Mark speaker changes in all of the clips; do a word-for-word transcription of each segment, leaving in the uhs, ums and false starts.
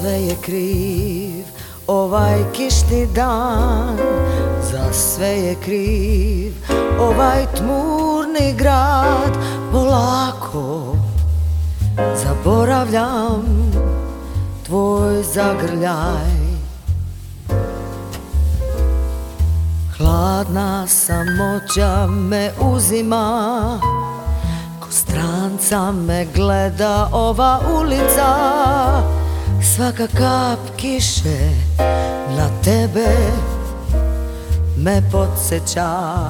Speaker 1: sve je kriv ovaj kišni dan, za sve je kriv ovaj tmurni grad. Polako zaboravljam tvoj zagrljaj, hladna samoća me uzima, ko stranca me gleda ova ulica. Svaka kap kiše na tebe me podsjeća,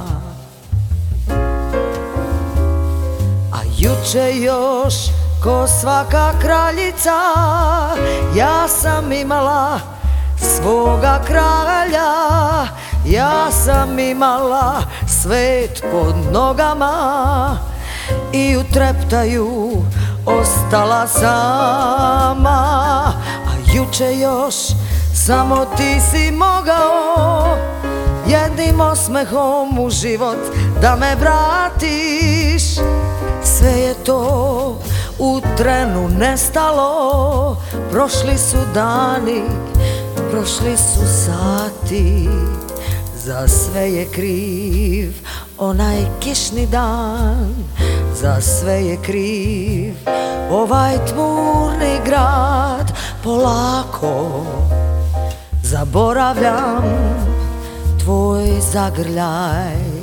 Speaker 1: a juče još ko svaka kraljica ja sam imala svoga kralja. Ja sam imala svet pod nogama i u treptaju ostala sama. A juče još samo ti si mogao jednim osmehom u život da me vratiš. Sve je to u trenu nestalo, prošli su dani, prošli su sati. Za sve je kriv onaj kišni dan, za sve je kriv ovaj tmurni grad. Polako zaboravljam tvoj zagrljaj.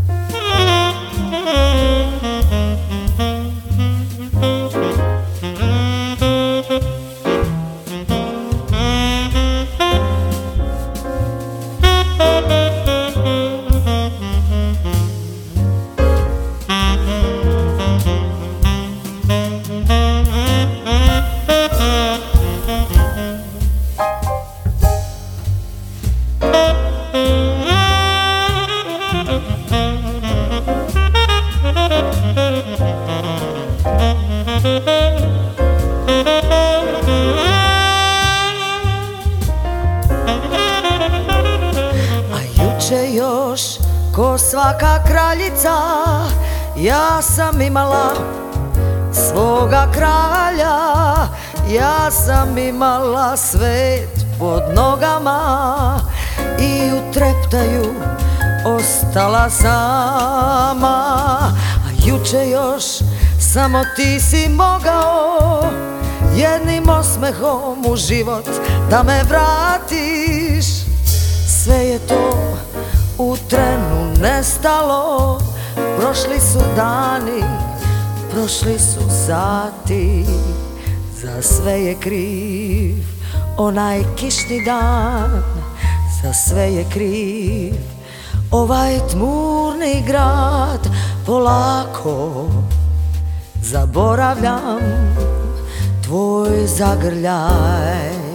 Speaker 1: Još ko svaka kraljica ja sam imala svoga kralja. Ja sam imala svet pod nogama i u treptaju ostala sama. A juče još samo ti si mogao jednim osmehom u život da me vratiš. Sve je to u trenu nestalo, prošli su dani, prošli su sati. Za sve je kriv onaj kišni dan, za sve je kriv ovaj tmurni grad. Polako zaboravljam tvoj zagrljaj.